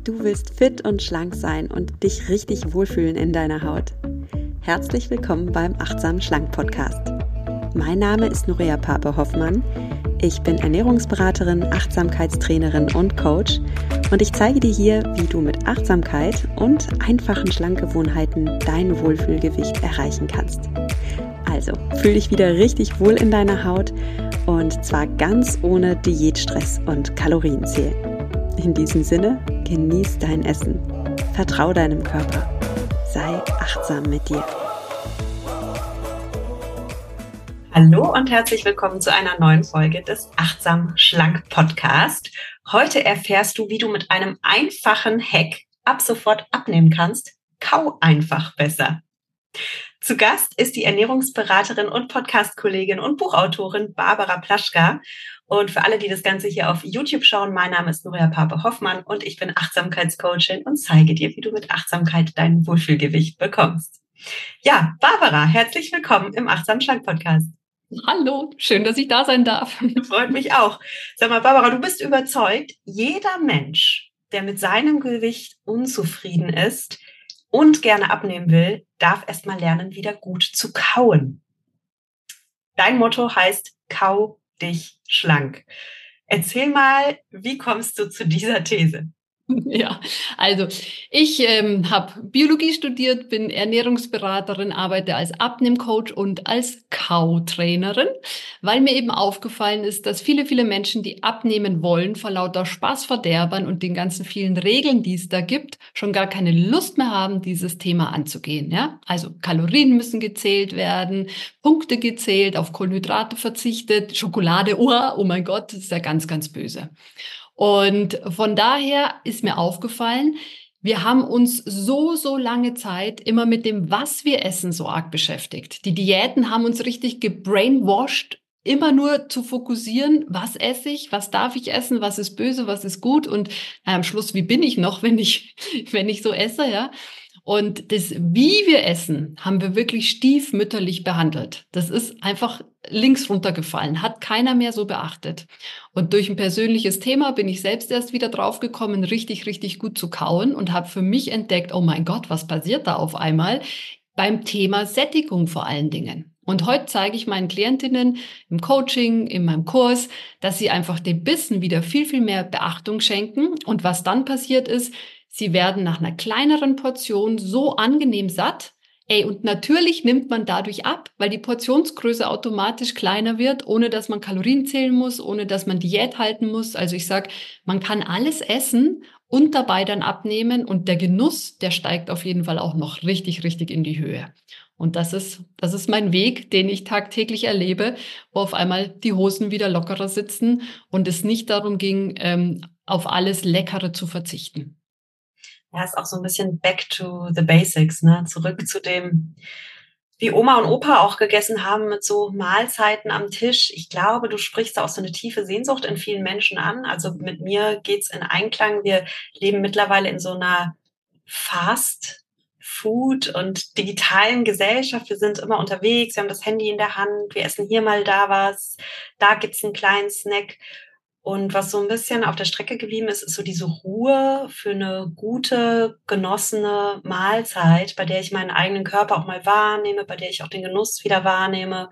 Du willst fit und schlank sein und dich richtig wohlfühlen in deiner Haut. Herzlich willkommen beim Achtsam Schlank Podcast. Mein Name ist Nuria Pape-Hoffmann. Ich bin Ernährungsberaterin, Achtsamkeitstrainerin und Coach und ich zeige dir hier, wie du mit Achtsamkeit und einfachen Schlankgewohnheiten dein Wohlfühlgewicht erreichen kannst. Also, fühl dich wieder richtig wohl in deiner Haut und zwar ganz ohne Diätstress und Kalorienzählen. In diesem Sinne, genieß dein Essen, vertrau deinem Körper, sei achtsam mit dir. Hallo und herzlich willkommen zu einer neuen Folge des Achtsam Schlank Podcast. Heute erfährst du, wie du mit einem einfachen Hack ab sofort abnehmen kannst. Kau einfach besser. Zu Gast ist die Ernährungsberaterin und Podcast-Kollegin und Buchautorin Barbara Plaschka. Und für alle, die das Ganze hier auf YouTube schauen, mein Name ist Nuria Pape-Hoffmann und ich bin Achtsamkeitscoachin und zeige dir, wie du mit Achtsamkeit dein Wohlfühlgewicht bekommst. Ja, Barbara, herzlich willkommen im Achtsam Schlank Podcast. Hallo, schön, dass ich da sein darf. Freut mich auch. Sag mal, Barbara, du bist überzeugt, jeder Mensch, der mit seinem Gewicht unzufrieden ist und gerne abnehmen will, darf erstmal lernen, wieder gut zu kauen. Dein Motto heißt, kau dich schlank. Erzähl mal, wie kommst du zu dieser These? Ja, also ich habe Biologie studiert, bin Ernährungsberaterin, arbeite als Abnehmcoach und als Kautrainerin, weil mir eben aufgefallen ist, dass viele Menschen, die abnehmen wollen, vor lauter Spaßverderbern und den ganzen vielen Regeln, die es da gibt, schon gar keine Lust mehr haben, dieses Thema anzugehen. Ja? Also Kalorien müssen gezählt werden, Punkte gezählt, auf Kohlenhydrate verzichtet, Schokolade, oh mein Gott, das ist ja ganz böse. Und von daher ist mir aufgefallen, wir haben uns so lange Zeit immer mit dem, was wir essen, so arg beschäftigt. Die Diäten haben uns richtig gebrainwashed, immer nur zu fokussieren, was esse ich, was darf ich essen, was ist böse, was ist gut und am Schluss, wie bin ich noch, wenn ich so esse, ja? Und das, wie wir essen, haben wir wirklich stiefmütterlich behandelt. Das ist einfach links runtergefallen, hat keiner mehr so beachtet. Und durch ein persönliches Thema bin ich selbst erst wieder draufgekommen, richtig gut zu kauen und habe für mich entdeckt, oh mein Gott, was passiert da auf einmal? Beim Thema Sättigung vor allen Dingen. Und heute zeige ich meinen Klientinnen im Coaching, in meinem Kurs, dass sie einfach dem Bissen wieder viel mehr Beachtung schenken. Und was dann passiert ist, sie werden nach einer kleineren Portion so angenehm satt. Und natürlich nimmt man dadurch ab, weil die Portionsgröße automatisch kleiner wird, ohne dass man Kalorien zählen muss, ohne dass man Diät halten muss. Also ich sage, man kann alles essen und dabei dann abnehmen und der Genuss, der steigt auf jeden Fall auch noch richtig in die Höhe. Und das ist mein Weg, den ich tagtäglich erlebe, wo auf einmal die Hosen wieder lockerer sitzen und es nicht darum ging, auf alles Leckere zu verzichten. Ja, ist auch so ein bisschen back to the basics, ne? Zurück zu dem, wie Oma und Opa auch gegessen haben, mit so Mahlzeiten am Tisch. Ich glaube, du sprichst da auch so eine tiefe Sehnsucht in vielen Menschen an. Also mit mir geht's in Einklang. Wir leben mittlerweile in so einer Fast Food und digitalen Gesellschaft. Wir sind immer unterwegs, wir haben das Handy in der Hand, wir essen hier mal da was, da gibt's einen kleinen Snack. Und was so ein bisschen auf der Strecke geblieben ist, ist so diese Ruhe für eine gute, genossene Mahlzeit, bei der ich meinen eigenen Körper auch mal wahrnehme, bei der ich auch den Genuss wieder wahrnehme.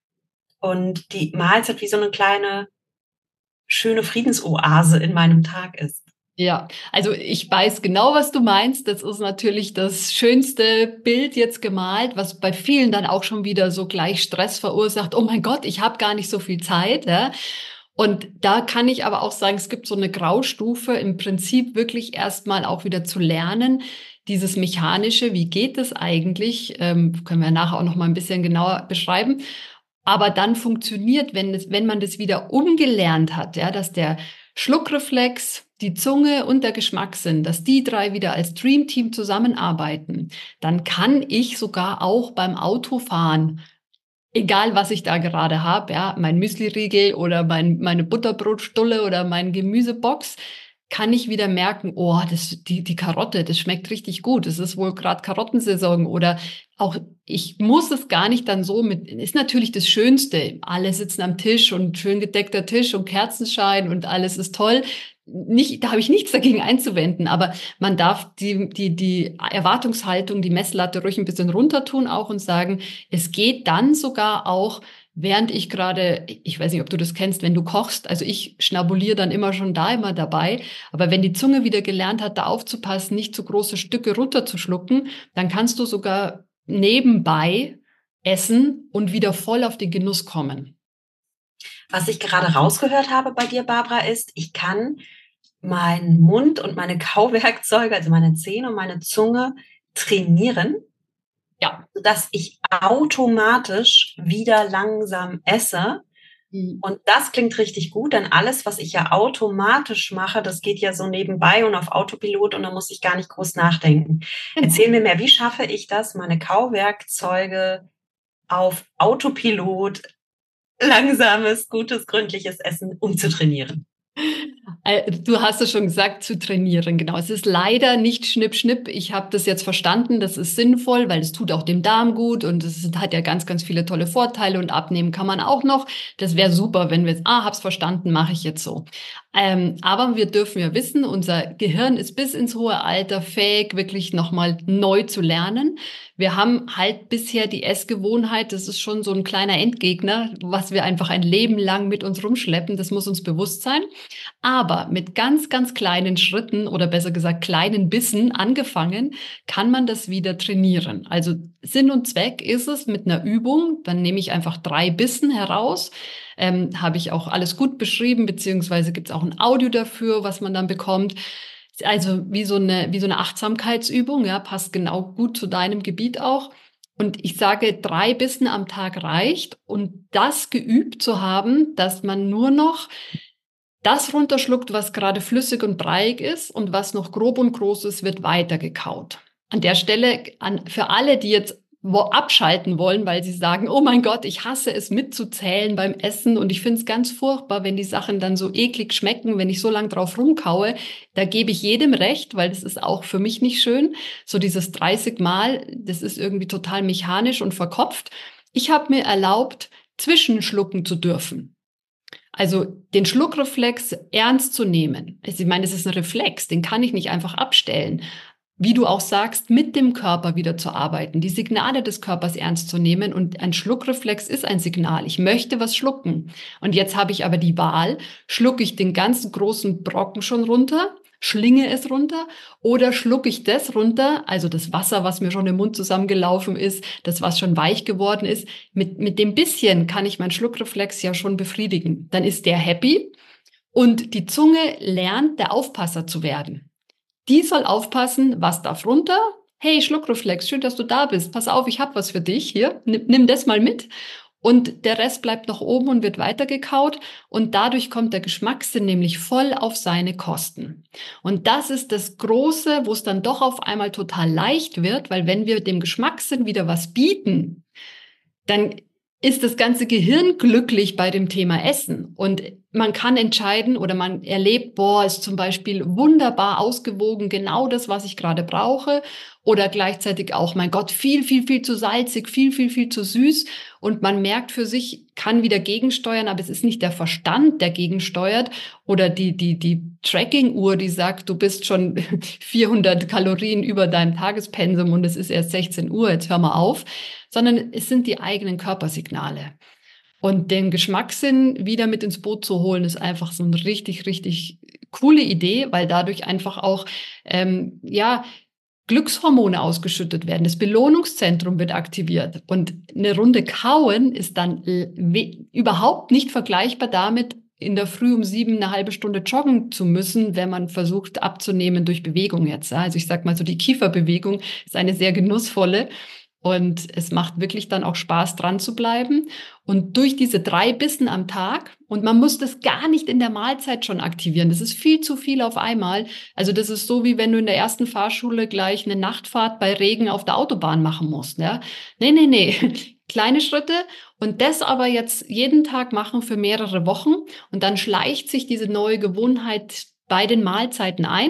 Und die Mahlzeit wie so eine kleine, schöne Friedensoase in meinem Tag ist. Ja, also ich weiß genau, was du meinst. Das ist natürlich das schönste Bild jetzt gemalt, was bei vielen dann auch schon wieder so gleich Stress verursacht. Oh mein Gott, ich habe gar nicht so viel Zeit. Ja? Und da kann ich aber auch sagen, es gibt so eine Graustufe, im Prinzip wirklich erstmal auch wieder zu lernen, dieses Mechanische, wie geht es eigentlich, können wir nachher auch noch mal ein bisschen genauer beschreiben. Aber dann funktioniert, wenn man das wieder umgelernt hat, ja, dass der Schluckreflex, die Zunge und der Geschmackssinn, dass die drei wieder als Dreamteam zusammenarbeiten, dann kann ich sogar auch beim Autofahren, egal was ich da gerade habe, ja, mein Müsliriegel oder meine Butterbrotstulle oder mein Gemüsebox, kann ich wieder merken, oh, die Karotte, das schmeckt richtig gut. Es ist wohl gerade Karottensaison oder auch, ich muss es gar nicht dann so ist natürlich das Schönste. Alle sitzen am Tisch und schön gedeckter Tisch und Kerzenschein und alles ist toll. Da habe ich nichts dagegen einzuwenden, aber man darf die Erwartungshaltung, die Messlatte ruhig ein bisschen runter tun auch und sagen, es geht dann sogar auch, während ich gerade, ich weiß nicht, ob du das kennst, wenn du kochst, also ich schnabuliere dann immer schon da immer dabei, aber wenn die Zunge wieder gelernt hat, da aufzupassen, nicht zu große Stücke runterzuschlucken, dann kannst du sogar nebenbei essen und wieder voll auf den Genuss kommen. Was ich gerade rausgehört habe bei dir, Barbara, ist, ich kann meinen Mund und meine Kauwerkzeuge, also meine Zähne und meine Zunge trainieren, Ja. sodass ich automatisch wieder langsam esse. Und das klingt richtig gut, denn alles, was ich ja automatisch mache, das geht ja so nebenbei und auf Autopilot und da muss ich gar nicht groß nachdenken. Genau. Erzähl mir mehr, wie schaffe ich das, meine Kauwerkzeuge auf Autopilot, langsames, gutes, gründliches Essen umzutrainieren? Du hast es schon gesagt, zu trainieren, genau. Es ist leider nicht Schnipp, Schnipp. Ich habe das jetzt verstanden, das ist sinnvoll, weil es tut auch dem Darm gut und es hat ja ganz, ganz viele tolle Vorteile und abnehmen kann man auch noch. Das wäre super, wenn wir jetzt, hab's verstanden, mache ich jetzt so. Aber wir dürfen ja wissen, unser Gehirn ist bis ins hohe Alter fähig, wirklich nochmal neu zu lernen. Wir haben halt bisher die Essgewohnheit, das ist schon so ein kleiner Endgegner, was wir einfach ein Leben lang mit uns rumschleppen, das muss uns bewusst sein. Aber mit ganz, ganz kleinen Schritten oder besser gesagt kleinen Bissen angefangen, kann man das wieder trainieren. Also Sinn und Zweck ist es mit einer Übung, dann nehme ich einfach 3 Bissen heraus, habe ich auch alles gut beschrieben, beziehungsweise gibt es auch ein Audio dafür, was man dann bekommt. Also wie so eine Achtsamkeitsübung, ja, passt genau gut zu deinem Gebiet auch. Und ich sage, 3 Bissen am Tag reicht und das geübt zu haben, dass man nur noch das runterschluckt, was gerade flüssig und breiig ist und was noch grob und groß ist, wird weitergekaut. An der Stelle für alle, die jetzt abschalten wollen, weil sie sagen, oh mein Gott, ich hasse es mitzuzählen beim Essen und ich finde es ganz furchtbar, wenn die Sachen dann so eklig schmecken, wenn ich so lange drauf rumkaue, da gebe ich jedem recht, weil das ist auch für mich nicht schön. So dieses 30 Mal, das ist irgendwie total mechanisch und verkopft. Ich habe mir erlaubt, zwischenschlucken zu dürfen. Also den Schluckreflex ernst zu nehmen. Ich meine, es ist ein Reflex, den kann ich nicht einfach abstellen. Wie du auch sagst, mit dem Körper wieder zu arbeiten, die Signale des Körpers ernst zu nehmen. Und ein Schluckreflex ist ein Signal. Ich möchte was schlucken. Und jetzt habe ich aber die Wahl, schlucke ich den ganzen großen Brocken schon runter, schlinge es runter oder schlucke ich das runter, also das Wasser, was mir schon im Mund zusammengelaufen ist, das, was schon weich geworden ist. Mit dem bisschen kann ich meinen Schluckreflex ja schon befriedigen. Dann ist der happy und die Zunge lernt, der Aufpasser zu werden. Die soll aufpassen, was darf runter? Hey, Schluckreflex, schön, dass du da bist. Pass auf, ich habe was für dich hier. Nimm das mal mit. Und der Rest bleibt noch oben und wird weitergekaut. Und dadurch kommt der Geschmackssinn nämlich voll auf seine Kosten. Und das ist das Große, wo es dann doch auf einmal total leicht wird, weil wenn wir dem Geschmackssinn wieder was bieten, dann ist das ganze Gehirn glücklich bei dem Thema Essen. Und man kann entscheiden oder man erlebt, boah, ist zum Beispiel wunderbar ausgewogen, genau das, was ich gerade brauche. Oder gleichzeitig auch, mein Gott, viel, viel, viel zu salzig, viel, viel, viel zu süß. Und man merkt für sich, kann wieder gegensteuern, aber es ist nicht der Verstand, der gegensteuert oder die Tracking-Uhr, die sagt, du bist schon 400 Kalorien über deinem Tagespensum und es ist erst 16 Uhr, jetzt hör mal auf, sondern es sind die eigenen Körpersignale. Und den Geschmackssinn wieder mit ins Boot zu holen, ist einfach so eine richtig, richtig coole Idee, weil dadurch einfach auch, Glückshormone ausgeschüttet werden. Das Belohnungszentrum wird aktiviert. Und eine Runde Kauen ist dann überhaupt nicht vergleichbar damit, in der Früh um 7 eine halbe Stunde joggen zu müssen, wenn man versucht abzunehmen durch Bewegung jetzt. Also ich sag mal so, die Kieferbewegung ist eine sehr genussvolle. Und es macht wirklich dann auch Spaß, dran zu bleiben. Und durch diese 3 Bissen am Tag, und man muss das gar nicht in der Mahlzeit schon aktivieren, das ist viel zu viel auf einmal. Also das ist so, wie wenn du in der ersten Fahrschule gleich eine Nachtfahrt bei Regen auf der Autobahn machen musst. Ja? Nee. Kleine Schritte und das aber jetzt jeden Tag machen für mehrere Wochen. Und dann schleicht sich diese neue Gewohnheit bei den Mahlzeiten ein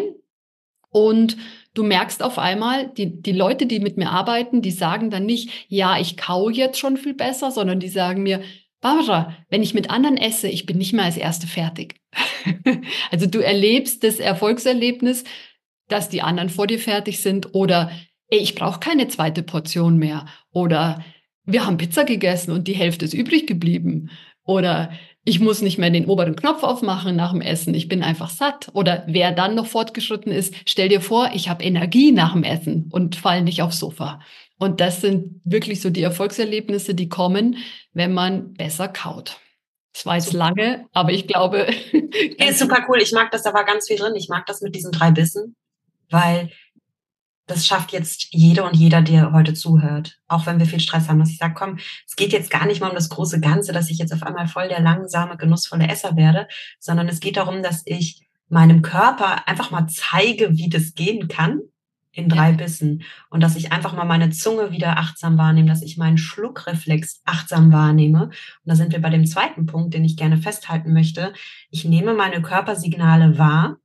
und du merkst auf einmal, die Leute, die mit mir arbeiten, die sagen dann nicht, ja, ich kaue jetzt schon viel besser, sondern die sagen mir, Barbara, wenn ich mit anderen esse, ich bin nicht mehr als Erste fertig. Also du erlebst das Erfolgserlebnis, dass die anderen vor dir fertig sind oder ey, ich brauche keine zweite Portion mehr oder wir haben Pizza gegessen und die Hälfte ist übrig geblieben oder ich muss nicht mehr den oberen Knopf aufmachen nach dem Essen, ich bin einfach satt. Oder wer dann noch fortgeschritten ist, stell dir vor, ich habe Energie nach dem Essen und fall nicht aufs Sofa. Und das sind wirklich so die Erfolgserlebnisse, die kommen, wenn man besser kaut. Das war jetzt lange, aber ich glaube... Ist super cool. Ich mag das, da war ganz viel drin. Ich mag das mit diesen 3 Bissen, weil das schafft jetzt jede und jeder, der heute zuhört. Auch wenn wir viel Stress haben, dass ich sage, komm, es geht jetzt gar nicht mal um das große Ganze, dass ich jetzt auf einmal voll der langsame, genussvolle Esser werde, sondern es geht darum, dass ich meinem Körper einfach mal zeige, wie das gehen kann in 3 Bissen und dass ich einfach mal meine Zunge wieder achtsam wahrnehme, dass ich meinen Schluckreflex achtsam wahrnehme. Und da sind wir bei dem zweiten Punkt, den ich gerne festhalten möchte. Ich nehme meine Körpersignale wahr.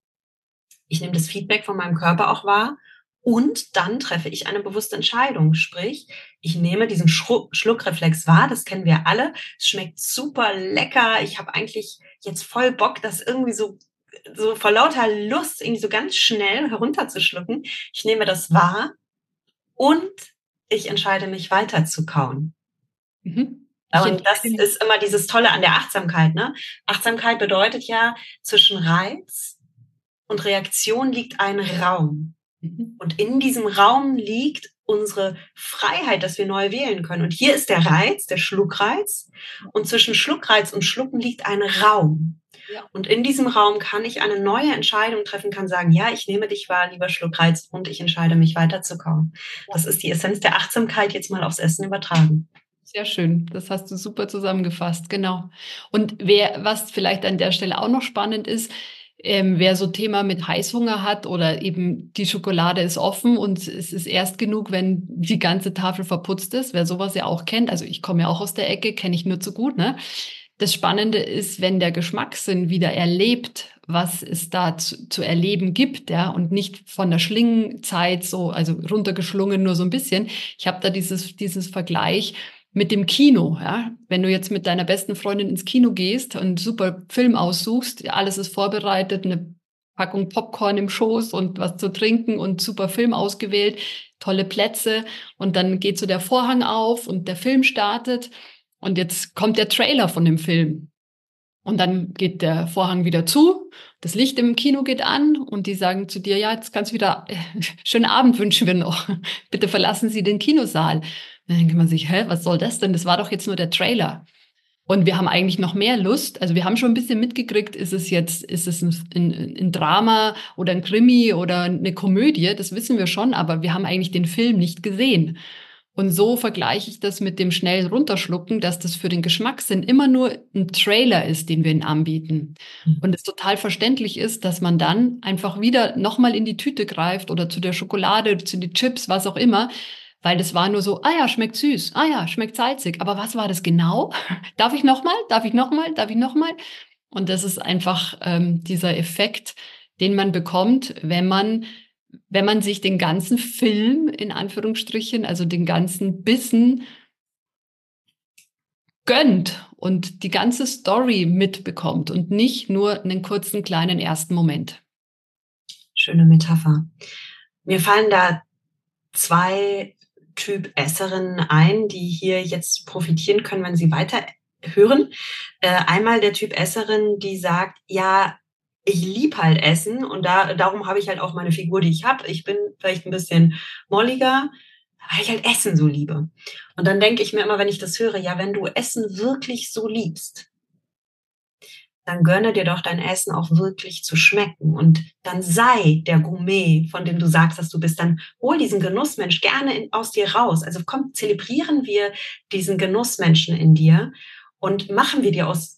Ich nehme das Feedback von meinem Körper auch wahr. Und dann treffe ich eine bewusste Entscheidung. Sprich, ich nehme diesen Schluckreflex wahr, das kennen wir alle. Es schmeckt super lecker. Ich habe eigentlich jetzt voll Bock, das irgendwie so vor lauter Lust irgendwie so ganz schnell herunterzuschlucken. Ich nehme das wahr und ich entscheide mich weiter zu kauen. Und das ist immer dieses Tolle an der Achtsamkeit, ne? Achtsamkeit bedeutet ja, zwischen Reiz und Reaktion liegt ein Raum. Und in diesem Raum liegt unsere Freiheit, dass wir neu wählen können. Und hier ist der Reiz, der Schluckreiz. Und zwischen Schluckreiz und Schlucken liegt ein Raum. Ja. Und in diesem Raum kann ich eine neue Entscheidung treffen, kann sagen, ja, ich nehme dich wahr, lieber Schluckreiz, und ich entscheide mich weiter zu kauen. Das ist die Essenz der Achtsamkeit, jetzt mal aufs Essen übertragen. Sehr schön, das hast du super zusammengefasst, genau. Und was vielleicht an der Stelle auch noch spannend ist, wer so Thema mit Heißhunger hat oder eben die Schokolade ist offen und es ist erst genug, wenn die ganze Tafel verputzt ist, wer sowas ja auch kennt, also ich komme ja auch aus der Ecke, kenne ich nur zu gut, ne? Das Spannende ist, wenn der Geschmackssinn wieder erlebt, was es da zu erleben gibt, ja, und nicht von der Schlingenzeit so, also runtergeschlungen nur so ein bisschen. Ich habe da dieses Vergleich mit dem Kino, ja. Wenn du jetzt mit deiner besten Freundin ins Kino gehst und einen super Film aussuchst, alles ist vorbereitet, eine Packung Popcorn im Schoß und was zu trinken und super Film ausgewählt, tolle Plätze und dann geht so der Vorhang auf und der Film startet und jetzt kommt der Trailer von dem Film. Und dann geht der Vorhang wieder zu, das Licht im Kino geht an und die sagen zu dir, ja, jetzt kannst du wieder, schönen Abend wünschen wir noch. Bitte verlassen Sie den Kinosaal. Dann denkt man sich, was soll das denn? Das war doch jetzt nur der Trailer. Und wir haben eigentlich noch mehr Lust. Also wir haben schon ein bisschen mitgekriegt, ist es ein Drama oder ein Krimi oder eine Komödie? Das wissen wir schon, aber wir haben eigentlich den Film nicht gesehen. Und so vergleiche ich das mit dem schnell runterschlucken, dass das für den Geschmackssinn immer nur ein Trailer ist, den wir ihnen anbieten. Und es total verständlich ist, dass man dann einfach wieder nochmal in die Tüte greift oder zu der Schokolade, zu den Chips, was auch immer, weil das war nur so, ja, schmeckt süß, ja, schmeckt salzig. Aber was war das genau? Darf ich nochmal? Darf ich nochmal? Darf ich nochmal? Und das ist einfach dieser Effekt, den man bekommt, wenn man sich den ganzen Film, in Anführungsstrichen, also den ganzen Bissen gönnt und die ganze Story mitbekommt und nicht nur einen kurzen, kleinen ersten Moment. Schöne Metapher. Mir fallen da 2 Typ Esserinnen ein, die hier jetzt profitieren können, wenn sie weiter hören. Einmal der Typ Esserin, die sagt, ja, ich lieb halt Essen und darum habe ich halt auch meine Figur, die ich habe. Ich bin vielleicht ein bisschen molliger, weil ich halt Essen so liebe. Und dann denke ich mir immer, wenn ich das höre, ja, wenn du Essen wirklich so liebst, dann gönne dir doch dein Essen auch wirklich zu schmecken und dann sei der Gourmet, von dem du sagst, dass du bist, dann hol diesen Genussmensch gerne aus dir raus. Also komm, zelebrieren wir diesen Genussmenschen in dir und machen wir aus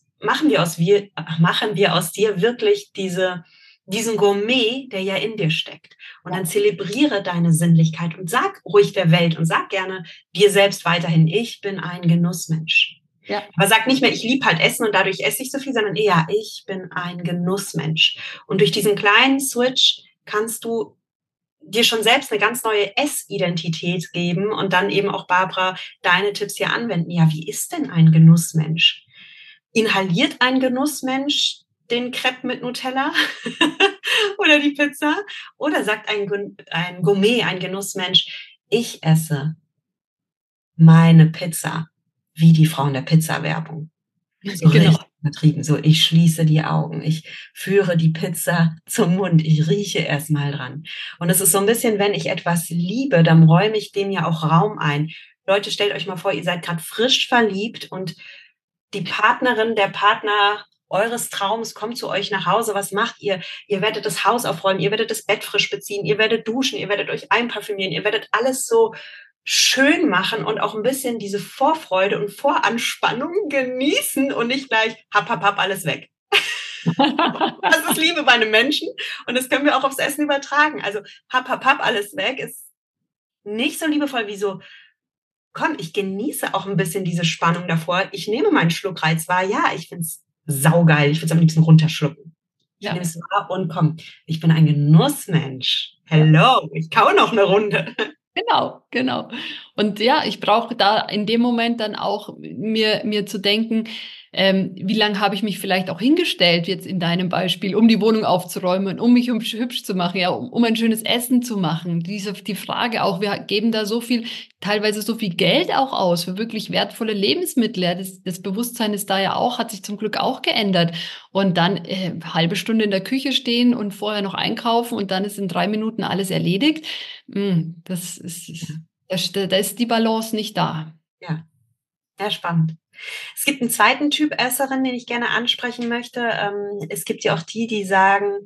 dir wirklich diesen Gourmet, der ja in dir steckt. Und dann zelebriere deine Sinnlichkeit und sag ruhig der Welt und sag gerne dir selbst weiterhin, ich bin ein Genussmensch. Ja. Aber sag nicht mehr, ich liebe halt Essen und dadurch esse ich so viel, sondern eher, ich bin ein Genussmensch. Und durch diesen kleinen Switch kannst du dir schon selbst eine ganz neue Essidentität geben und dann eben auch, Barbara, deine Tipps hier anwenden. Ja, wie ist denn ein Genussmensch? Inhaliert ein Genussmensch den Crepe mit Nutella oder die Pizza? Oder sagt ein Gourmet, ein Genussmensch, ich esse meine Pizza wie die Frauen der Pizza-Werbung. So richtig übertrieben. So, ich schließe die Augen, ich führe die Pizza zum Mund, ich rieche erst mal dran. Und es ist so ein bisschen, wenn ich etwas liebe, dann räume ich dem ja auch Raum ein. Leute, stellt euch mal vor, ihr seid gerade frisch verliebt und die Partnerin, der Partner eures Traums kommt zu euch nach Hause. Was macht ihr? Ihr werdet das Haus aufräumen, ihr werdet das Bett frisch beziehen, ihr werdet duschen, ihr werdet euch einparfümieren, ihr werdet alles so schön machen und auch ein bisschen diese Vorfreude und Voranspannung genießen und nicht gleich hap, alles weg. Das ist Liebe bei einem Menschen und das können wir auch aufs Essen übertragen. Also hap, alles weg ist nicht so liebevoll wie so, komm, ich genieße auch ein bisschen diese Spannung davor. Ich nehme meinen Schluckreiz wahr. Ja, ich finde es saugeil. Ich würde es am liebsten runterschlucken. Ich nehme es wahr und komm, ich bin ein Genussmensch. Hello, ich kaue noch eine Runde. Genau. Und ja, ich brauche da in dem Moment dann auch mir zu denken, wie lange habe ich mich vielleicht auch hingestellt, jetzt in deinem Beispiel, um die Wohnung aufzuräumen, um mich hübsch zu machen, ja, um ein schönes Essen zu machen. Die Frage auch, wir geben da teilweise so viel Geld auch aus für wirklich wertvolle Lebensmittel. Ja, das Bewusstsein ist da ja auch, hat sich zum Glück auch geändert. Und dann halbe Stunde in der Küche stehen und vorher noch einkaufen und dann ist in 3 Minuten alles erledigt. Da ist die Balance nicht da. Ja, sehr spannend. Es gibt einen zweiten Typ Esserin, den ich gerne ansprechen möchte. Es gibt ja auch die sagen,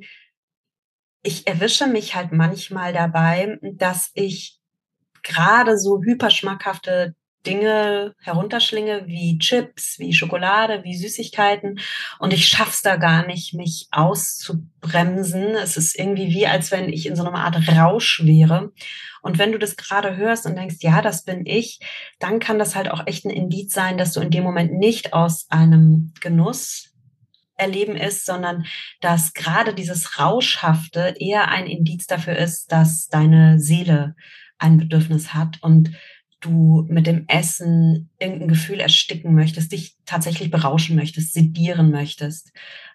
ich erwische mich halt manchmal dabei, dass ich gerade so hyperschmackhafte Dinge herunterschlinge, wie Chips, wie Schokolade, wie Süßigkeiten. Und ich schaff's da gar nicht, mich auszubremsen. Es ist irgendwie wie, als wenn ich in so einer Art Rausch wäre. Und wenn du das gerade hörst und denkst, ja, das bin ich, dann kann das halt auch echt ein Indiz sein, dass du in dem Moment nicht aus einem Genuss erleben ist, sondern dass gerade dieses Rauschhafte eher ein Indiz dafür ist, dass deine Seele ein Bedürfnis hat und du mit dem Essen irgendein Gefühl ersticken möchtest, dich tatsächlich berauschen möchtest, sedieren möchtest.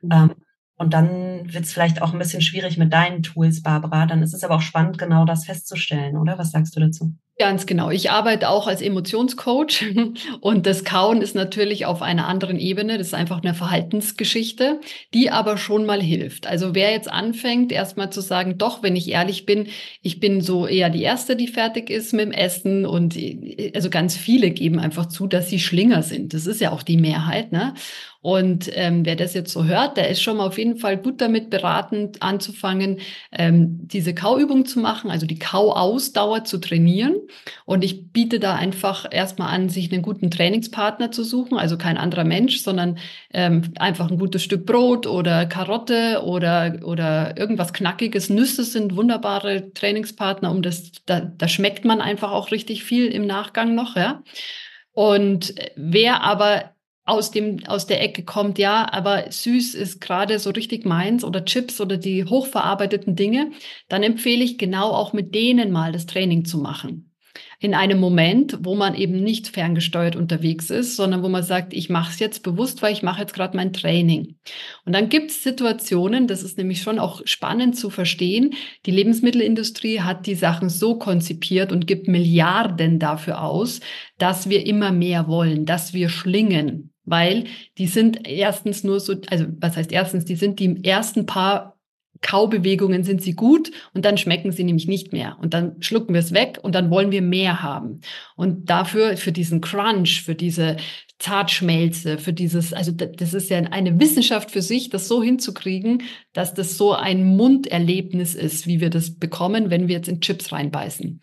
Und dann wird es vielleicht auch ein bisschen schwierig mit deinen Tools, Barbara. Dann ist es aber auch spannend, genau das festzustellen, oder? Was sagst du dazu? Ganz genau. Ich arbeite auch als Emotionscoach und das Kauen ist natürlich auf einer anderen Ebene. Das ist einfach eine Verhaltensgeschichte, die aber schon mal hilft. Also wer jetzt anfängt, erstmal zu sagen, doch, wenn ich ehrlich bin, ich bin so eher die Erste, die fertig ist mit dem Essen und also ganz viele geben einfach zu, dass sie Schlinger sind. Das ist ja auch die Mehrheit, ne? Und wer das jetzt so hört, der ist schon mal auf jeden Fall gut damit beraten, anzufangen, diese Kauübung zu machen, also die Kauausdauer zu trainieren. Und ich biete da einfach erstmal an, sich einen guten Trainingspartner zu suchen, also kein anderer Mensch, sondern einfach ein gutes Stück Brot oder Karotte oder irgendwas Knackiges. Nüsse sind wunderbare Trainingspartner, da schmeckt man einfach auch richtig viel im Nachgang noch, ja. Und wer aber aus der Ecke kommt, ja, aber süß ist gerade so richtig meins oder Chips oder die hochverarbeiteten Dinge, dann empfehle ich genau auch mit denen mal das Training zu machen. In einem Moment, wo man eben nicht ferngesteuert unterwegs ist, sondern wo man sagt, ich mache es jetzt bewusst, weil ich mache jetzt gerade mein Training. Und dann gibt es Situationen, das ist nämlich schon auch spannend zu verstehen, die Lebensmittelindustrie hat die Sachen so konzipiert und gibt Milliarden dafür aus, dass wir immer mehr wollen, dass wir schlingen. Weil die sind erstens nur so, also was heißt erstens, die sind die ersten paar Kaubewegungen sind sie gut und dann schmecken sie nämlich nicht mehr. Und dann schlucken wir es weg und dann wollen wir mehr haben. Und dafür, für diesen Crunch, für diese Zartschmelze, für dieses, also das ist ja eine Wissenschaft für sich, das so hinzukriegen, dass das so ein Munderlebnis ist, wie wir das bekommen, wenn wir jetzt in Chips reinbeißen.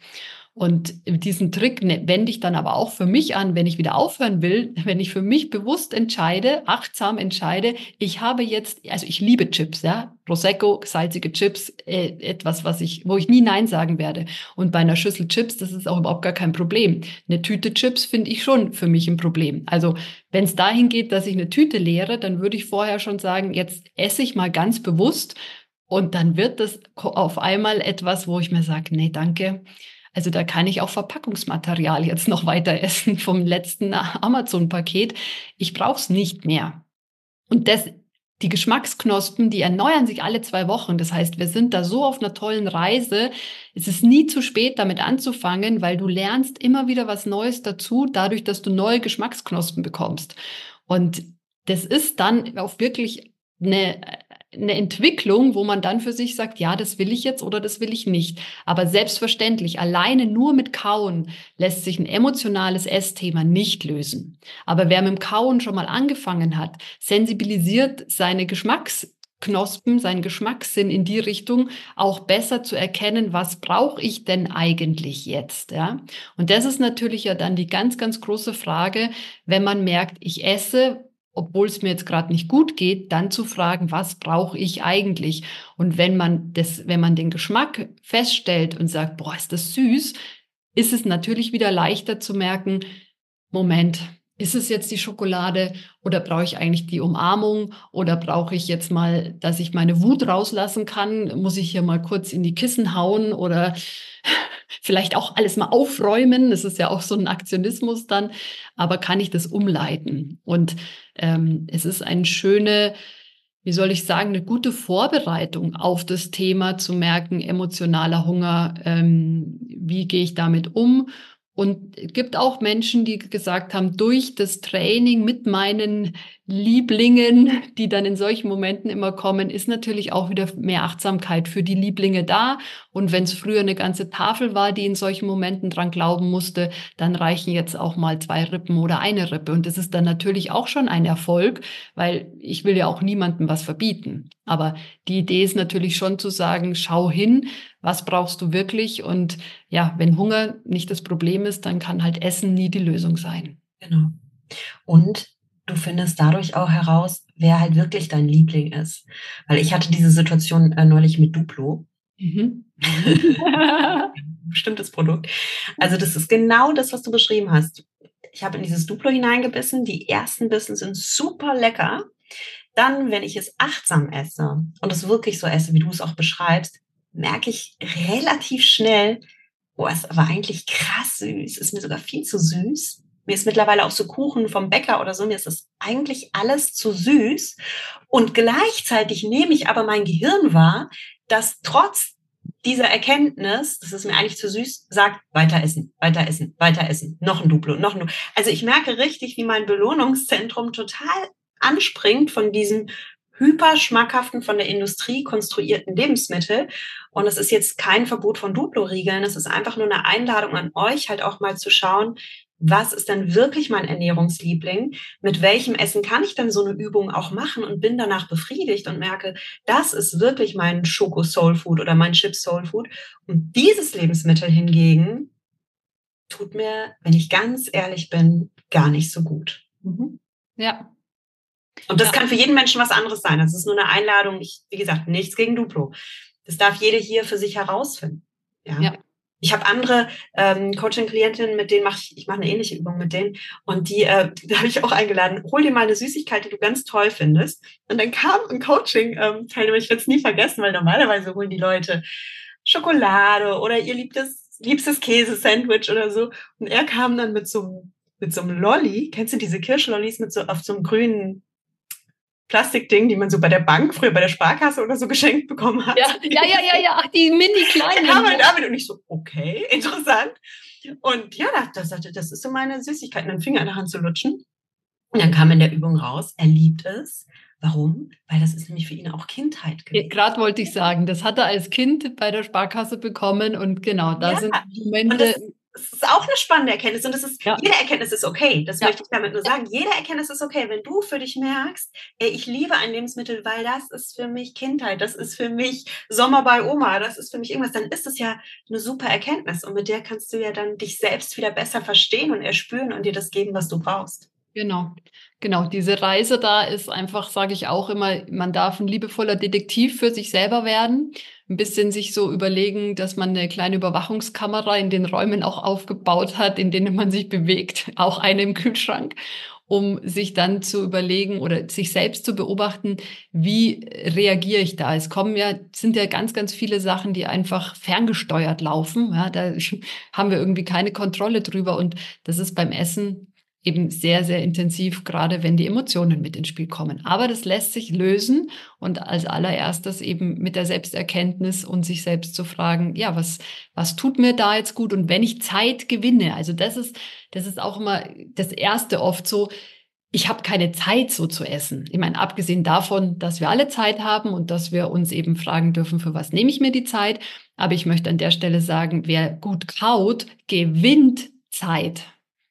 Und diesen Trick wende ich dann aber auch für mich an, wenn ich wieder aufhören will, wenn ich für mich bewusst entscheide, achtsam entscheide, ich habe jetzt, also ich liebe Chips, ja, Prosecco, salzige Chips, etwas, wo ich nie Nein sagen werde. Und bei einer Schüssel Chips, das ist auch überhaupt gar kein Problem. Eine Tüte Chips finde ich schon für mich ein Problem. Also wenn es dahin geht, dass ich eine Tüte leere, dann würde ich vorher schon sagen, jetzt esse ich mal ganz bewusst und dann wird das auf einmal etwas, wo ich mir sage, nee, danke. Also da kann ich auch Verpackungsmaterial jetzt noch weiter essen vom letzten Amazon-Paket. Ich brauche es nicht mehr. Und die Geschmacksknospen, die erneuern sich alle 2 Wochen. Das heißt, wir sind da so auf einer tollen Reise. Es ist nie zu spät, damit anzufangen, weil du lernst immer wieder was Neues dazu, dadurch, dass du neue Geschmacksknospen bekommst. Und das ist dann auch wirklich eine Entwicklung, wo man dann für sich sagt, ja, das will ich jetzt oder das will ich nicht. Aber selbstverständlich, alleine nur mit Kauen lässt sich ein emotionales Essthema nicht lösen. Aber wer mit dem Kauen schon mal angefangen hat, sensibilisiert seine Geschmacksknospen, seinen Geschmackssinn in die Richtung, auch besser zu erkennen, was brauche ich denn eigentlich jetzt, ja? Und das ist natürlich ja dann die ganz, ganz große Frage, wenn man merkt, ich esse, obwohl es mir jetzt gerade nicht gut geht, dann zu fragen, was brauche ich eigentlich? Und wenn man den Geschmack feststellt und sagt, boah, ist das süß, ist es natürlich wieder leichter zu merken, Moment, ist es jetzt die Schokolade oder brauche ich eigentlich die Umarmung oder brauche ich jetzt mal, dass ich meine Wut rauslassen kann? Muss ich hier mal kurz in die Kissen hauen oder vielleicht auch alles mal aufräumen? Das ist ja auch so ein Aktionismus dann. Aber kann ich das umleiten? Und es ist wie soll ich sagen, eine gute Vorbereitung auf das Thema zu merken, emotionaler Hunger, wie gehe ich damit um? Und es gibt auch Menschen, die gesagt haben, durch das Training mit meinen Lieblingen, die dann in solchen Momenten immer kommen, ist natürlich auch wieder mehr Achtsamkeit für die Lieblinge da. Und wenn es früher eine ganze Tafel war, die in solchen Momenten dran glauben musste, dann reichen jetzt auch mal 2 Rippen oder eine Rippe. Und das ist dann natürlich auch schon ein Erfolg, weil ich will ja auch niemandem was verbieten. Aber die Idee ist natürlich schon zu sagen, schau hin, was brauchst du wirklich? Und ja, wenn Hunger nicht das Problem ist, dann kann halt Essen nie die Lösung sein. Genau. Und du findest dadurch auch heraus, wer halt wirklich dein Liebling ist. Weil ich hatte diese Situation neulich mit Duplo. Mhm. Bestimmtes Produkt. Also das ist genau das, was du beschrieben hast. Ich habe in dieses Duplo hineingebissen. Die ersten Bissen sind super lecker. Dann, wenn ich es achtsam esse und es wirklich so esse, wie du es auch beschreibst, merke ich relativ schnell, oh, es war eigentlich krass süß. Ist mir sogar viel zu süß. Mir ist mittlerweile auch so Kuchen vom Bäcker oder so, mir ist das eigentlich alles zu süß. Und gleichzeitig nehme ich aber mein Gehirn wahr, dass trotz dieser Erkenntnis, das ist mir eigentlich zu süß, sagt, weiter essen, weiter essen, weiter essen, noch ein Duplo, noch ein Duplo. Also ich merke richtig, wie mein Belohnungszentrum total anspringt von diesem hyperschmackhaften, von der Industrie konstruierten Lebensmittel. Und es ist jetzt kein Verbot von Duplo-Riegeln, es ist einfach nur eine Einladung an euch, halt auch mal zu schauen, was ist denn wirklich mein Ernährungsliebling? Mit welchem Essen kann ich dann so eine Übung auch machen und bin danach befriedigt und merke, das ist wirklich mein Schoko-Soul-Food oder mein Chips-Soul-Food. Und dieses Lebensmittel hingegen tut mir, wenn ich ganz ehrlich bin, gar nicht so gut. Mhm. Ja. Und das kann für jeden Menschen was anderes sein. Das ist nur eine Einladung. Wie gesagt, nichts gegen Duplo. Das darf jede hier für sich herausfinden. Ja. Ich habe andere Coaching-Klientinnen, mit denen ich mache eine ähnliche Übung mit denen. Und die habe ich auch eingeladen. Hol dir mal eine Süßigkeit, die du ganz toll findest. Und dann kam ein Coaching-Teilnehmer, ich werde es nie vergessen, weil normalerweise holen die Leute Schokolade oder ihr liebstes Käsesandwich oder so. Und er kam dann mit so einem Lolli. Kennst du diese Kirschlollis auf so einem grünen Plastikding, die man so bei der Bank, früher bei der Sparkasse oder so geschenkt bekommen hat. Ja. Ach, die mini-kleinen. Ja, damit. Und ich so, okay, interessant. Und ja, das ist so meine Süßigkeit. Und dann fing er an zu lutschen. Und dann kam in der Übung raus, er liebt es. Warum? Weil das ist nämlich für ihn auch Kindheit gewesen. Gerade wollte ich sagen, das hat er als Kind bei der Sparkasse bekommen und genau, da sind Momente. ist auch eine spannende Erkenntnis und jede Erkenntnis ist okay. Das möchte ich damit nur sagen. Jede Erkenntnis ist okay, wenn du für dich merkst, ey, ich liebe ein Lebensmittel, weil das ist für mich Kindheit, das ist für mich Sommer bei Oma, das ist für mich irgendwas, dann ist das ja eine super Erkenntnis und mit der kannst du ja dann dich selbst wieder besser verstehen und erspüren und dir das geben, was du brauchst. Genau. Diese Reise da ist einfach, sage ich auch immer, man darf ein liebevoller Detektiv für sich selber werden. Ein bisschen sich so überlegen, dass man eine kleine Überwachungskamera in den Räumen auch aufgebaut hat, in denen man sich bewegt, auch eine im Kühlschrank, um sich dann zu überlegen oder sich selbst zu beobachten, wie reagiere ich da? Sind ja ganz, ganz viele Sachen, die einfach ferngesteuert laufen. Ja, da haben wir irgendwie keine Kontrolle drüber und das ist beim Essen eben sehr, sehr intensiv, gerade wenn die Emotionen mit ins Spiel kommen. Aber das lässt sich lösen und als allererstes eben mit der Selbsterkenntnis und sich selbst zu fragen, ja, was tut mir da jetzt gut? Und wenn ich Zeit gewinne, also das ist auch immer das Erste oft so, ich habe keine Zeit, so zu essen. Ich meine, abgesehen davon, dass wir alle Zeit haben und dass wir uns eben fragen dürfen, für was nehme ich mir die Zeit? Aber ich möchte an der Stelle sagen, wer gut kaut, gewinnt Zeit.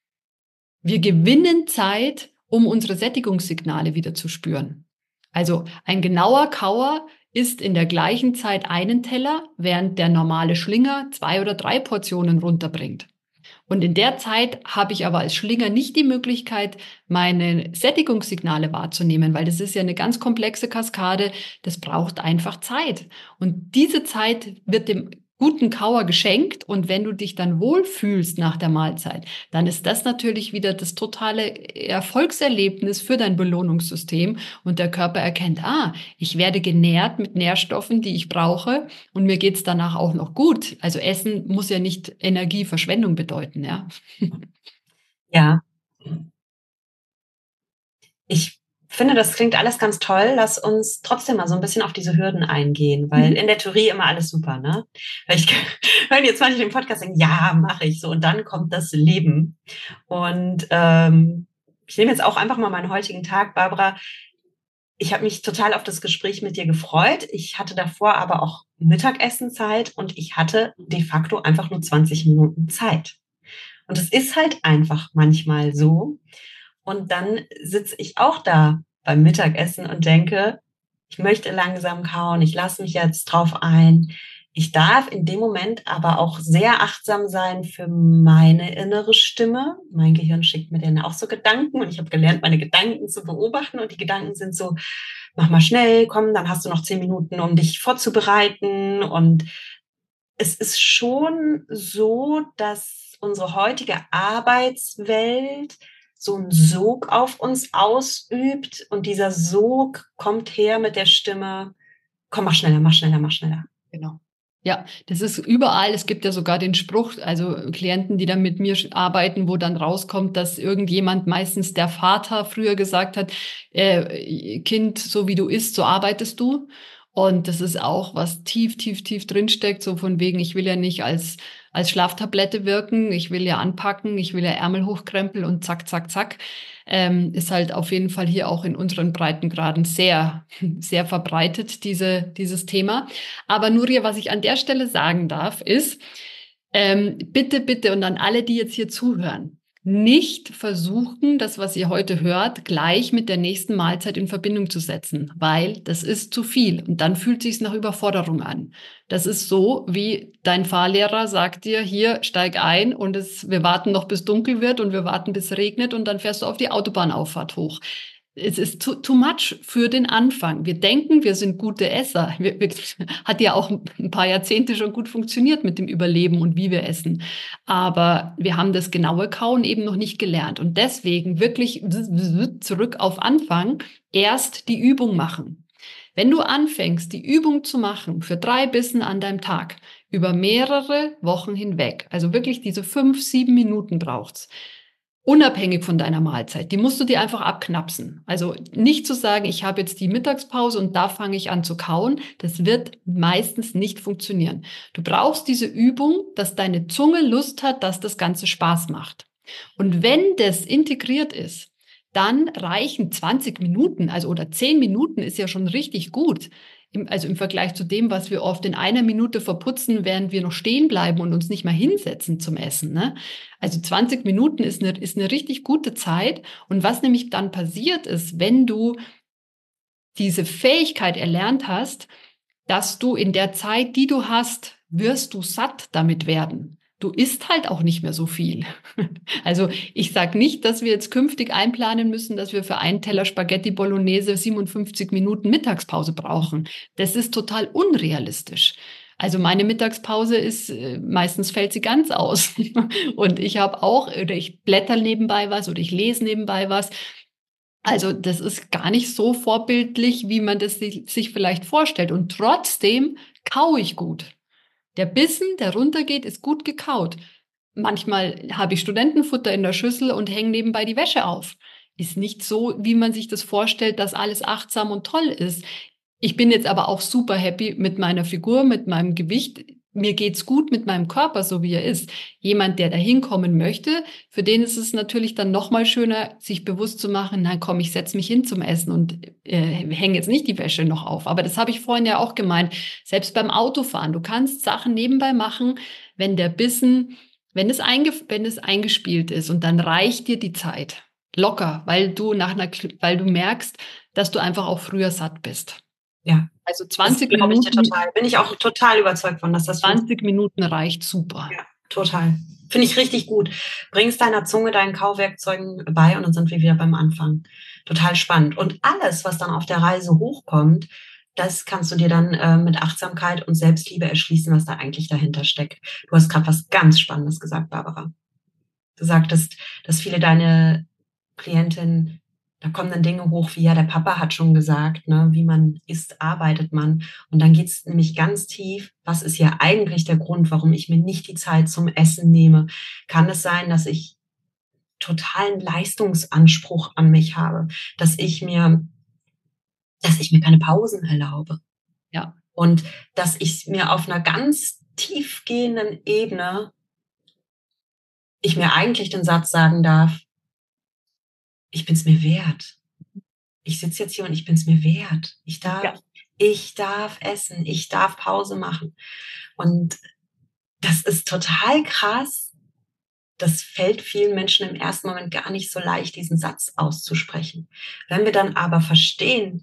Wir gewinnen Zeit, um unsere Sättigungssignale wieder zu spüren. Also ein genauer Kauer isst in der gleichen Zeit einen Teller, während der normale Schlinger 2 oder 3 Portionen runterbringt. Und in der Zeit habe ich aber als Schlinger nicht die Möglichkeit, meine Sättigungssignale wahrzunehmen, weil das ist ja eine ganz komplexe Kaskade, das braucht einfach Zeit. Und diese Zeit wird dem guten Kauer geschenkt und wenn du dich dann wohlfühlst nach der Mahlzeit, dann ist das natürlich wieder das totale Erfolgserlebnis für dein Belohnungssystem und der Körper erkennt, ich werde genährt mit Nährstoffen, die ich brauche und mir geht's danach auch noch gut. Also Essen muss ja nicht Energieverschwendung bedeuten, ja. Ja. Ich finde, das klingt alles ganz toll. Lass uns trotzdem mal so ein bisschen auf diese Hürden eingehen, weil in der Theorie immer alles super, ne? Weil wenn jetzt manche den Podcast sagen, ja, mache ich so und dann kommt das Leben. Und ich nehme jetzt auch einfach mal meinen heutigen Tag, Barbara. Ich habe mich total auf das Gespräch mit dir gefreut. Ich hatte davor aber auch Mittagessenzeit und ich hatte de facto einfach nur 20 Minuten Zeit. Und es ist halt einfach manchmal so. Und dann sitze ich auch da beim Mittagessen und denke, ich möchte langsam kauen, ich lasse mich jetzt drauf ein. Ich darf in dem Moment aber auch sehr achtsam sein für meine innere Stimme. Mein Gehirn schickt mir dann auch so Gedanken und ich habe gelernt, meine Gedanken zu beobachten und die Gedanken sind so, mach mal schnell, komm, dann hast du noch 10 Minuten, um dich vorzubereiten. Und es ist schon so, dass unsere heutige Arbeitswelt so einen Sog auf uns ausübt und dieser Sog kommt her mit der Stimme, komm, mach schneller, mach schneller, mach schneller. Genau. Ja, das ist überall. Es gibt ja sogar den Spruch, also Klienten, die dann mit mir arbeiten, wo dann rauskommt, dass irgendjemand, meistens der Vater, früher gesagt hat, Kind, so wie du isst, so arbeitest du. Und das ist auch, was tief, tief, tief drinsteckt, so von wegen, ich will ja nicht als Schlaftablette wirken, ich will ja anpacken, ich will ja Ärmel hochkrempeln und zack, zack, zack. Ist halt auf jeden Fall hier auch in unseren Breitengraden sehr, sehr verbreitet, dieses Thema. Aber Nuria, was ich an der Stelle sagen darf, ist, bitte, bitte und an alle, die jetzt hier zuhören, nicht versuchen, das, was ihr heute hört, gleich mit der nächsten Mahlzeit in Verbindung zu setzen, weil das ist zu viel und dann fühlt sich's nach Überforderung an. Das ist so, wie dein Fahrlehrer sagt dir, hier, steig ein und wir warten noch bis dunkel wird und wir warten bis es regnet und dann fährst du auf die Autobahnauffahrt hoch. Es ist too much für den Anfang. Wir denken, wir sind gute Esser. Hat ja auch ein paar Jahrzehnte schon gut funktioniert mit dem Überleben und wie wir essen. Aber wir haben das genaue Kauen eben noch nicht gelernt. Und deswegen wirklich zurück auf Anfang, erst die Übung machen. Wenn du anfängst, die Übung zu machen für 3 Bissen an deinem Tag, über mehrere Wochen hinweg, also wirklich diese 5, 7 Minuten braucht's, unabhängig von deiner Mahlzeit, die musst du dir einfach abknapsen. Also nicht zu sagen, ich habe jetzt die Mittagspause und da fange ich an zu kauen. Das wird meistens nicht funktionieren. Du brauchst diese Übung, dass deine Zunge Lust hat, dass das Ganze Spaß macht. Und wenn das integriert ist, dann reichen 20 Minuten, also oder 10 Minuten ist ja schon richtig gut. also im Vergleich zu dem, was wir oft in einer Minute verputzen, während wir noch stehen bleiben und uns nicht mal hinsetzen zum Essen. Ne? Also 20 Minuten ist eine richtig gute Zeit. Und was nämlich dann passiert ist, wenn du diese Fähigkeit erlernt hast, dass du in der Zeit, die du hast, wirst du satt damit werden. Du isst halt auch nicht mehr so viel. Also ich sage nicht, dass wir jetzt künftig einplanen müssen, dass wir für einen Teller Spaghetti Bolognese 57 Minuten Mittagspause brauchen. Das ist total unrealistisch. Also meine Mittagspause ist, meistens fällt sie ganz aus. Und ich habe auch, oder ich blätter nebenbei was oder ich lese nebenbei was. Also das ist gar nicht so vorbildlich, wie man das sich vielleicht vorstellt. Und trotzdem kaue ich gut. Der Bissen, der runtergeht, ist gut gekaut. Manchmal habe ich Studentenfutter in der Schüssel und hänge nebenbei die Wäsche auf. Ist nicht so, wie man sich das vorstellt, dass alles achtsam und toll ist. Ich bin jetzt aber auch super happy mit meiner Figur, mit meinem Gewicht. Mir geht's gut mit meinem Körper, so wie er ist. Jemand, der da hinkommen möchte, für den ist es natürlich dann noch mal schöner, sich bewusst zu machen, na komm, ich setze mich hin zum Essen und hänge jetzt nicht die Wäsche noch auf. Aber das habe ich vorhin ja auch gemeint. Selbst beim Autofahren, du kannst Sachen nebenbei machen, wenn der Bissen, wenn es eingespielt ist und dann reicht dir die Zeit locker, weil du merkst, dass du einfach auch früher satt bist. Ja. Also 20 das Minuten. Ich dir total. Bin ich auch total überzeugt von, dass das 20 Minuten reicht super. Ja, total. Finde ich richtig gut. Bringst deiner Zunge, deinen Kauwerkzeugen bei und dann sind wir wieder beim Anfang. Total spannend. Und alles, was dann auf der Reise hochkommt, das kannst du dir dann mit Achtsamkeit und Selbstliebe erschließen, was da eigentlich dahinter steckt. Du hast gerade was ganz Spannendes gesagt, Barbara. Du sagtest, dass viele deine Klientinnen, da kommen dann Dinge hoch wie, ja, der Papa hat schon gesagt, ne, wie man isst, arbeitet man. Und dann geht es nämlich ganz tief, was ist ja eigentlich der Grund, warum ich mir nicht die Zeit zum Essen nehme? Kann es sein, dass ich totalen Leistungsanspruch an mich habe, dass ich mir keine Pausen erlaube? Ja. Und dass ich mir auf einer ganz tiefgehenden Ebene, ich mir eigentlich den Satz sagen darf, ich bin's mir wert. Ich sitze jetzt hier und ich bin's mir wert. Ich darf essen, ich darf Pause machen. Und das ist total krass. Das fällt vielen Menschen im ersten Moment gar nicht so leicht, diesen Satz auszusprechen. Wenn wir dann aber verstehen,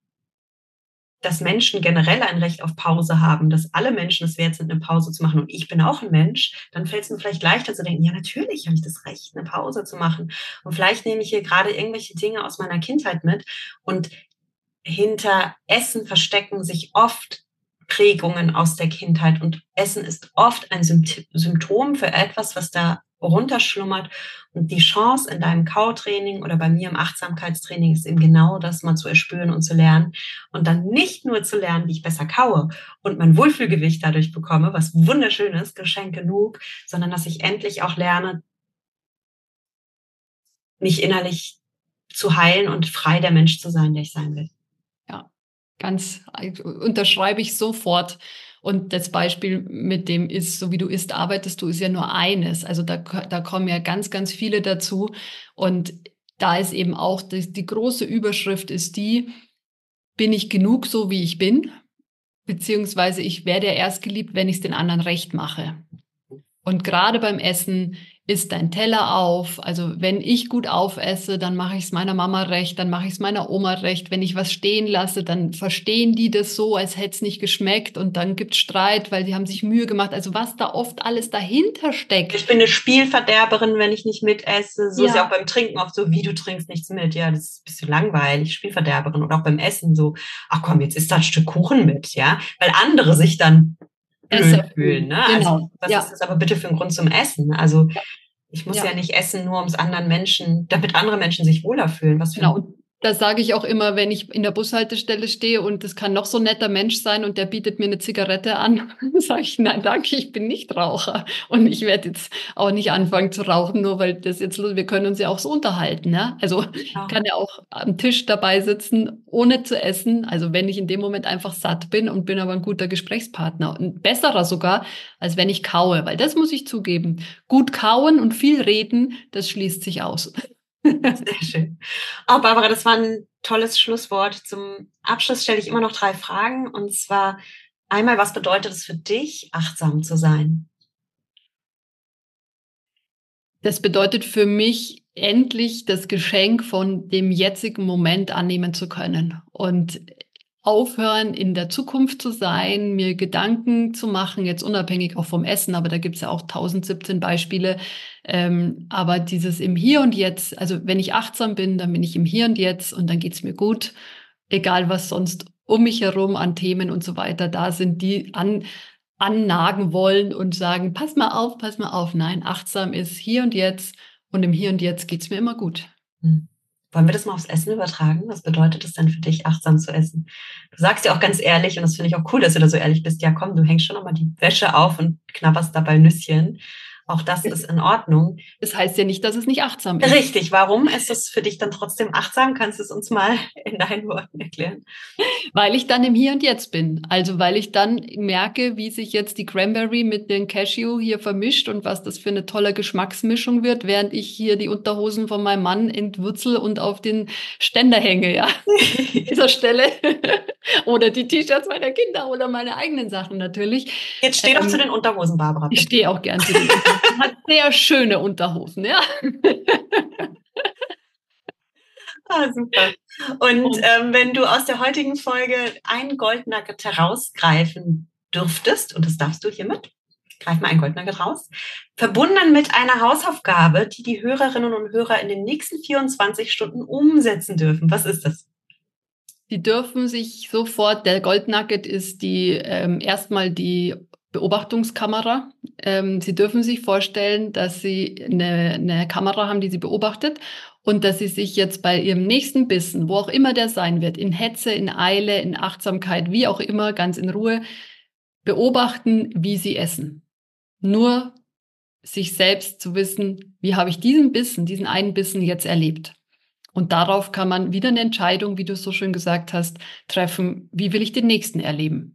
dass Menschen generell ein Recht auf Pause haben, dass alle Menschen es wert sind, eine Pause zu machen und ich bin auch ein Mensch, dann fällt es mir vielleicht leichter zu denken, ja, natürlich habe ich das Recht, eine Pause zu machen. Und vielleicht nehme ich hier gerade irgendwelche Dinge aus meiner Kindheit mit und hinter Essen verstecken sich oft Prägungen aus der Kindheit und Essen ist oft ein Symptom für etwas, was da runterschlummert. Und die Chance in deinem Kautraining oder bei mir im Achtsamkeitstraining ist eben genau das mal zu erspüren und zu lernen. Und dann nicht nur zu lernen, wie ich besser kaue und mein Wohlfühlgewicht dadurch bekomme, was wunderschön ist, Geschenk genug, sondern dass ich endlich auch lerne, mich innerlich zu heilen und frei der Mensch zu sein, der ich sein will. Ja, unterschreibe ich sofort. Und das Beispiel mit dem ist, so wie du isst, arbeitest du, ist ja nur eines. Also da kommen ja ganz, ganz viele dazu. Und da ist eben auch die große Überschrift ist bin ich genug so, wie ich bin? Beziehungsweise ich werde ja erst geliebt, wenn ich es den anderen recht mache. Und gerade beim Essen isst dein Teller auf. Also wenn ich gut aufesse, dann mache ich es meiner Mama recht, dann mache ich es meiner Oma recht. Wenn ich was stehen lasse, dann verstehen die das so, als hätte es nicht geschmeckt und dann gibt's Streit, weil sie haben sich Mühe gemacht. Also was da oft alles dahinter steckt. Ich bin eine Spielverderberin, wenn ich nicht mitesse. So ist ja auch beim Trinken oft so, wie du trinkst nichts mit. Ja, das ist ein bisschen langweilig, Spielverderberin. Und auch beim Essen so, ach komm, jetzt isst da ein Stück Kuchen mit, ja, weil andere sich dann blöd fühlen. Ne? Genau. Also was ist das aber bitte für ein Grund zum Essen? Also ich muss ja nicht essen, nur damit andere Menschen sich wohler fühlen. Was für genau. Das sage ich auch immer, wenn ich in der Bushaltestelle stehe und es kann noch so ein netter Mensch sein und der bietet mir eine Zigarette an, dann sage ich, nein, danke, ich bin nicht Raucher. Und ich werde jetzt auch nicht anfangen zu rauchen, nur weil das jetzt, wir können uns ja auch so unterhalten. Ne? Also ich kann ja auch am Tisch dabei sitzen, ohne zu essen. Also wenn ich in dem Moment einfach satt bin und bin aber ein guter Gesprächspartner. Ein besserer sogar, als wenn ich kaue. Weil das muss ich zugeben. Gut kauen und viel reden, das schließt sich aus. Sehr schön. Oh, Barbara, das war ein tolles Schlusswort. Zum Abschluss stelle ich immer noch 3 Fragen. Und zwar einmal, was bedeutet es für dich, achtsam zu sein? Das bedeutet für mich, endlich das Geschenk von dem jetzigen Moment annehmen zu können und aufhören, in der Zukunft zu sein, mir Gedanken zu machen, jetzt unabhängig auch vom Essen, aber da gibt es ja auch 1017 Beispiele. Aber dieses im Hier und Jetzt, also wenn ich achtsam bin, dann bin ich im Hier und Jetzt und dann geht's mir gut, egal was sonst um mich herum an Themen und so weiter da sind, die annagen wollen und sagen, pass mal auf, pass mal auf. Nein, achtsam ist hier und jetzt und im Hier und Jetzt geht's mir immer gut. Wollen wir das mal aufs Essen übertragen? Was bedeutet es denn für dich, achtsam zu essen? Du sagst ja auch ganz ehrlich, und das finde ich auch cool, dass du da so ehrlich bist, ja komm, du hängst schon nochmal die Wäsche auf und knabberst dabei Nüsschen. Auch das ist in Ordnung. Das heißt ja nicht, dass es nicht achtsam ist. Richtig, warum ist es für dich dann trotzdem achtsam? Kannst du es uns mal in deinen Worten erklären? Weil ich dann im Hier und Jetzt bin. Also weil ich dann merke, wie sich jetzt die Cranberry mit den Cashew hier vermischt und was das für eine tolle Geschmacksmischung wird, während ich hier die Unterhosen von meinem Mann entwurzel und auf den Ständer hänge, ja, an dieser Stelle. Oder die T-Shirts meiner Kinder oder meine eigenen Sachen natürlich. Jetzt steh doch zu den Unterhosen, Barbara. Ich stehe auch gern zu den Unterhosen. Hat sehr schöne Unterhosen, ja. Super. Und wenn du aus der heutigen Folge ein Goldnugget herausgreifen dürftest, und das darfst du hiermit, greif mal ein Goldnugget raus, verbunden mit einer Hausaufgabe, die die Hörerinnen und Hörer in den nächsten 24 Stunden umsetzen dürfen. Was ist das? Die dürfen sich sofort, der Goldnugget ist erstmal die Beobachtungskamera. Sie dürfen sich vorstellen, dass Sie eine Kamera haben, die Sie beobachtet und dass Sie sich jetzt bei Ihrem nächsten Bissen, wo auch immer der sein wird, in Hetze, in Eile, in Achtsamkeit, wie auch immer, ganz in Ruhe, beobachten, wie Sie essen. Nur sich selbst zu wissen, wie habe ich diesen einen Bissen jetzt erlebt? Und darauf kann man wieder eine Entscheidung, wie du so schön gesagt hast, treffen, wie will ich den nächsten erleben?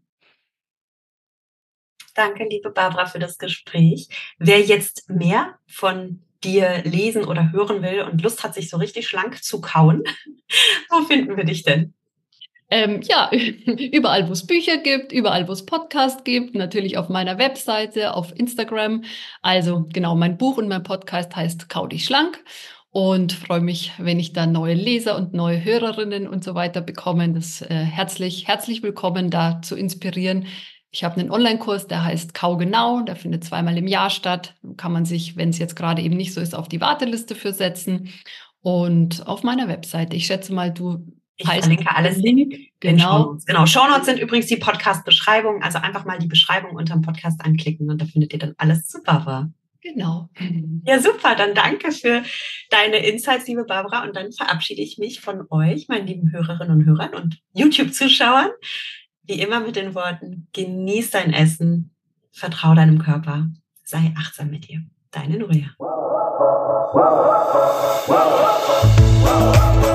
Danke, liebe Barbara, für das Gespräch. Wer jetzt mehr von dir lesen oder hören will und Lust hat, sich so richtig schlank zu kauen, wo finden wir dich denn? Ja, überall, wo es Bücher gibt, überall, wo es Podcasts gibt, natürlich auf meiner Webseite, auf Instagram. Also genau, mein Buch und mein Podcast heißt Kau dich schlank und freue mich, wenn ich da neue Leser und neue Hörerinnen und so weiter bekomme. Das herzlich willkommen, da zu inspirieren. Ich habe einen Online-Kurs, der heißt Kau genau, der findet 2-mal im Jahr statt. Kann man sich, wenn es jetzt gerade eben nicht so ist, auf die Warteliste für setzen. Und auf meiner Webseite, ich schätze mal, ich verlinke alles in den Shownotes. Genau, Shownotes sind übrigens die Podcast-Beschreibung. Also einfach mal die Beschreibung unter dem Podcast anklicken und da findet ihr dann alles zu Barbara. Genau. Ja, super. Dann danke für deine Insights, liebe Barbara. Und dann verabschiede ich mich von euch, meinen lieben Hörerinnen und Hörern und YouTube-Zuschauern. Wie immer mit den Worten, genieß dein Essen, vertrau deinem Körper, sei achtsam mit dir. Deine Nuria.